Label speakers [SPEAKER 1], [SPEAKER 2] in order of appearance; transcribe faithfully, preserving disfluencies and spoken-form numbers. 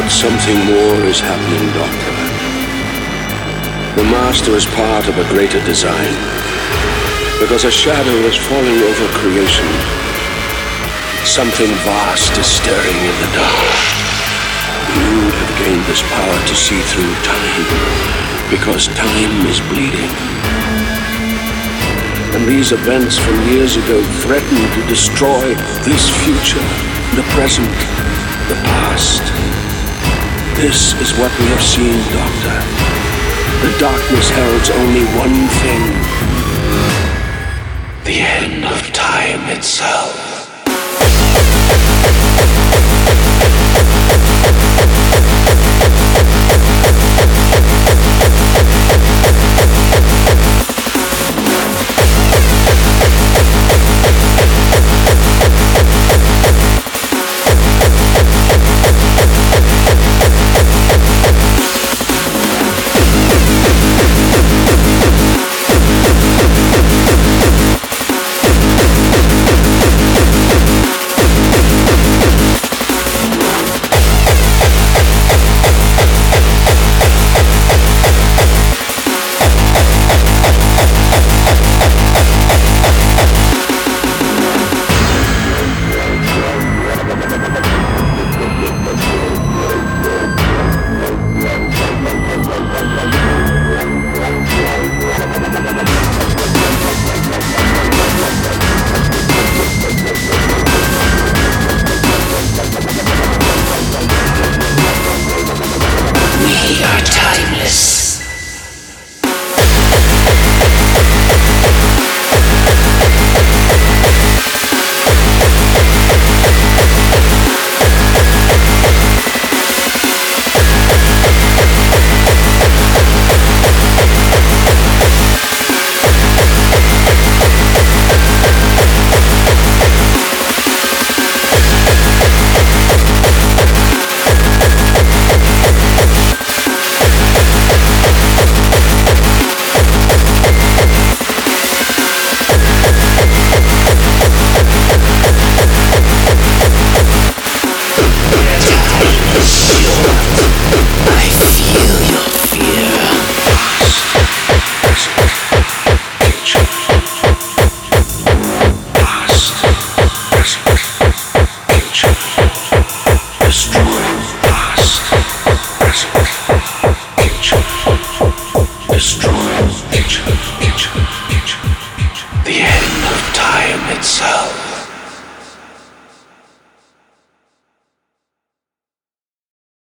[SPEAKER 1] But something more is happening, Doctor. The Master is part of a greater design, because a shadow is falling over creation. Something vast is stirring in the dark. You have gained this power to see through time, because time is bleeding. And these events from years ago threaten to destroy this future, the present, the past. This is what we have seen, Doctor. The darkness heralds only one thing: the end of time itself. The end of time itself.